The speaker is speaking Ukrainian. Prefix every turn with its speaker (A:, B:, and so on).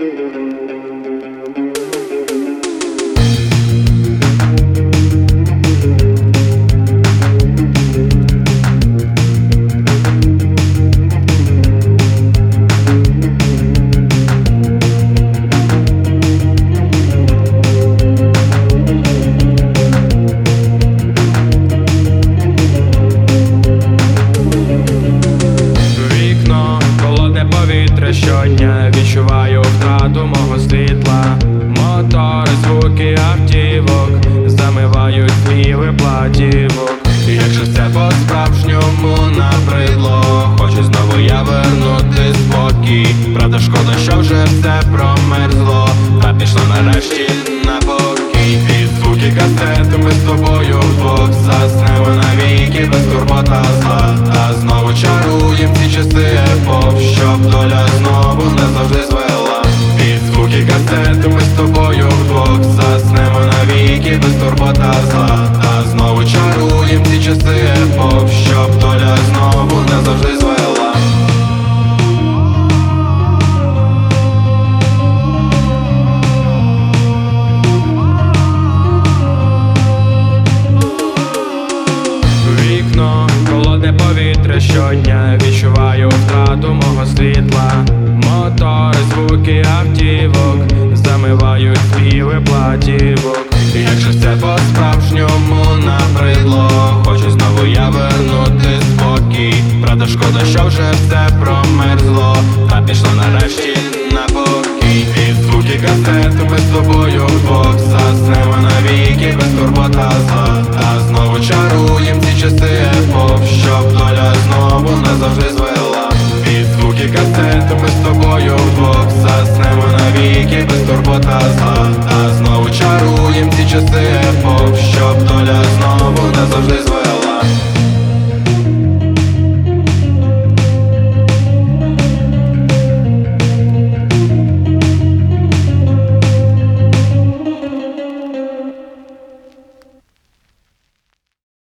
A: Щодня відчуваю втрату мого світла. Мотори, звуки автівок замивають співи платівок. Якщо це по-справжньому набридло, хочу знову я вернути спокій. Правда, шкода, що вже все промерзло, та пішло нарешті на покій. Під звуки касети ми з тобою вдвох заснемо навіки, без турбота зла. Та знову чаруєм ці часи епох, щоб доля знову не завжди звела. Під звуки касети ми з тобою вдвох заснемо навіки, без турбота зла. Та знову чаруєм ці часи епох, щоб доля знову не завжди звела. Вікно, холодне повітря щодня, відчуваю втрату мого світла. Мотори, звуки автівок замивають співи платівок. Якщо це по-справжньому набридло, хочу знову я вернути спокій. Правда, шкода, що вже все промерзло, та пішло нарешті на покій. Під звуки касети ми з тобою вдвох заснемо навіки, без турбота зла. Та знову чаруєм ці часи епох, щоб доля знову не завжди звела. Під звуки касети ми з тобою вдвох заснемо навіки, без турбота зла. Та знову